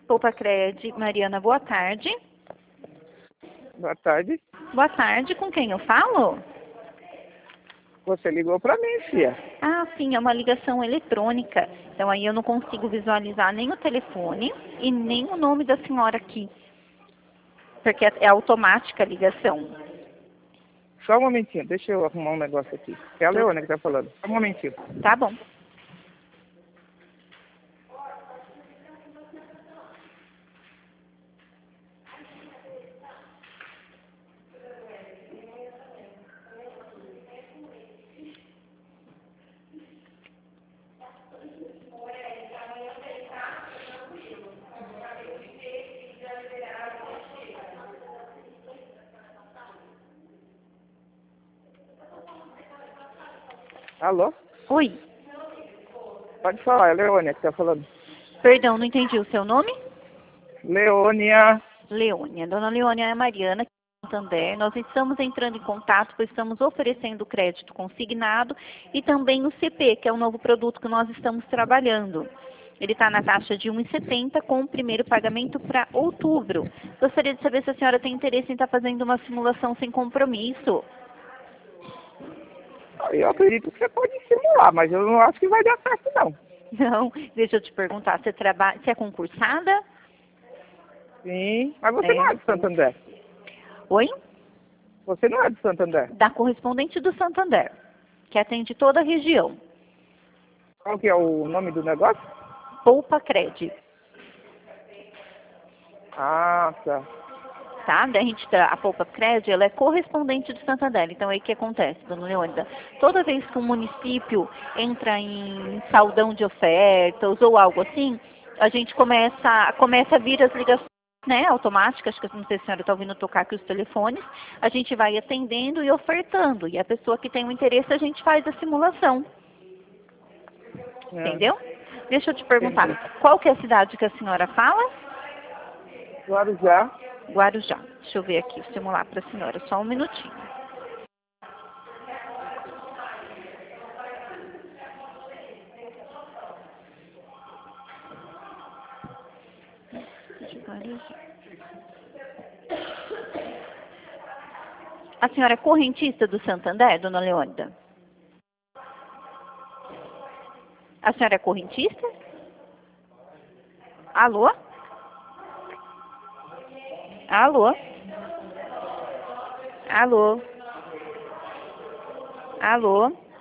Poupa-Cred, Mariana, boa tarde. Boa tarde. Boa tarde, com quem eu falo? Você ligou para mim, filha. Ah, sim, é uma ligação eletrônica. Então aí eu não consigo visualizar nem o telefone e nem o nome da senhora aqui. Porque é automática a ligação. Só um momentinho, deixa eu arrumar um negócio aqui. É a Leona que tá falando. Só um momentinho. Tá bom. Alô? Oi. Pode falar, é a Leônia que tá falando. Perdão, não entendi o seu nome? Leônia. Leônia. Dona Leônia é a Mariana, aqui em Santander. Nós estamos entrando em contato, pois estamos oferecendo crédito consignado e também o CP, que é o novo produto que nós estamos trabalhando. Ele está na taxa de 1,70 com o primeiro pagamento para outubro. Gostaria de saber se a senhora tem interesse em estar fazendo uma simulação sem compromisso. Eu acredito que você pode simular, mas eu não acho que vai dar certo, não. Não, deixa eu te perguntar, você é concursada? Sim, mas você não é de Santander. Oi? Você não é de Santander. Da correspondente do Santander, que atende toda a região. Qual que é o nome do negócio? Poupa-Cred. Ah, tá. Tá? A Poupa-Cred, ela é correspondente do Santander. Então, aí o que acontece, dona Leônida? Toda vez que um município entra em saldão de ofertas ou algo assim, a gente começa a vir as ligações, né, automáticas, que eu não sei se a senhora está ouvindo tocar aqui os telefones, a gente vai atendendo e ofertando. E a pessoa que tem o interesse, a gente faz a simulação. É. Entendeu? Deixa eu te perguntar, Entendi. qual que é a cidade que a senhora fala? Guarujá. Guarujá. Deixa eu ver aqui, simular para a senhora, só um minutinho. A senhora é correntista do Santander, dona Leônida? A senhora é correntista? Alô? Alô? Alô? Alô?